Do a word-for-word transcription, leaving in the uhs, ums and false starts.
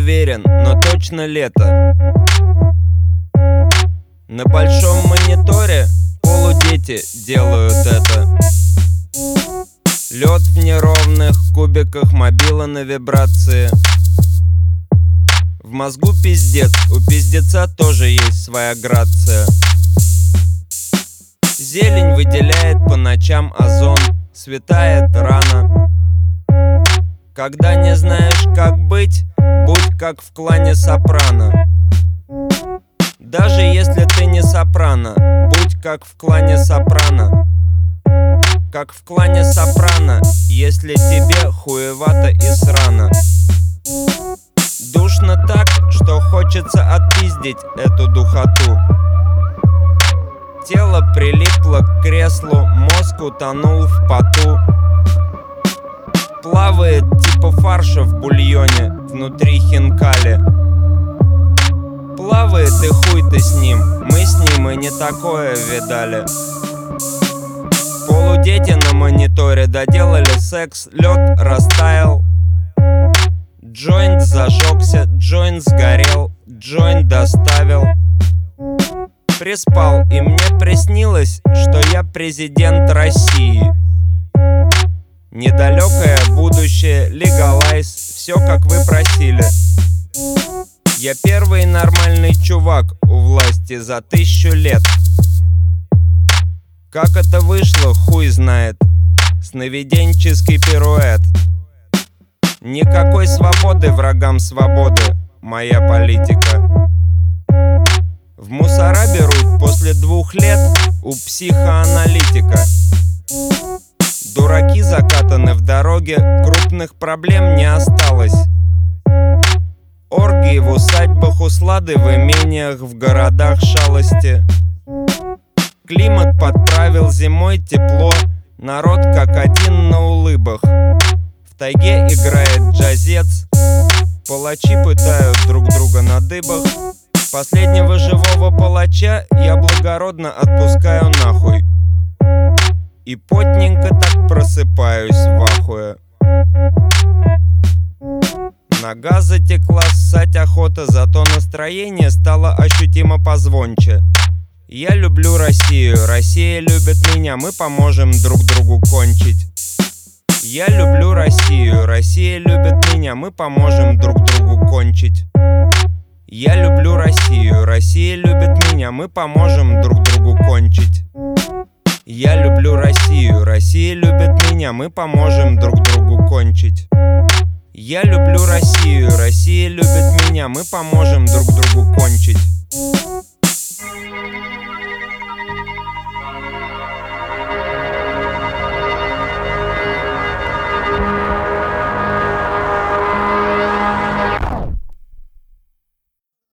уверен, но точно лето. На большом мониторе полудети делают это. Лед в неровных кубиках, мобила на вибрации. В мозгу пиздец, у пиздеца тоже есть своя грация. Зелень выделяет по ночам озон, светает рано. Когда не знаешь, как быть, будь как в клане Сопрано. Даже если ты не сопрано, будь как в клане Сопрано. Как в клане Сопрано, если тебе хуевато и срано. Душно так, что хочется отпиздить эту духоту. Тело прилипло к креслу, мозг утонул в поту. Плавает типа фарша в бульоне внутри хинкали. Плавает и хуй ты с ним, мы с ним и не такое видали. Полудети на мониторе доделали секс, лед растаял. Джойнт зажегся, джойнт сгорел, джойнт доставил. Приспал, и мне приснилось, что я президент России. Недалекое будущее, легалайз, все как вы просили. Я первый нормальный чувак у власти за тысячу лет. Как это вышло, хуй знает. Сновиденческий пируэт. Никакой свободы врагам свободы, моя политика. В мусора берут после двух лет у психоаналитика. Дураки закатаны в дороге, крупных проблем не осталось. Оргии в усадьбах, услады в имениях, в городах шалости. Климат подправил, зимой тепло, народ как один на улыбах. В тайге играет джазец, палачи пытают друг друга на дыбах. Последнего живого палача я благородно отпускаю нахуй. И потненько так просыпаюсь в ахуе. Нога затекла, ссать охота, зато настроение стало ощутимо позвонче. Я люблю Россию, Россия любит меня, мы поможем друг другу кончить. Я люблю Россию, Россия любит меня, мы поможем друг другу кончить. Я люблю Россию, Россия любит меня, мы поможем друг другу кончить. Я люблю Россию, Россия любит меня, мы поможем друг другу кончить. Я люблю Россию, Россия любит меня, мы поможем друг другу кончить.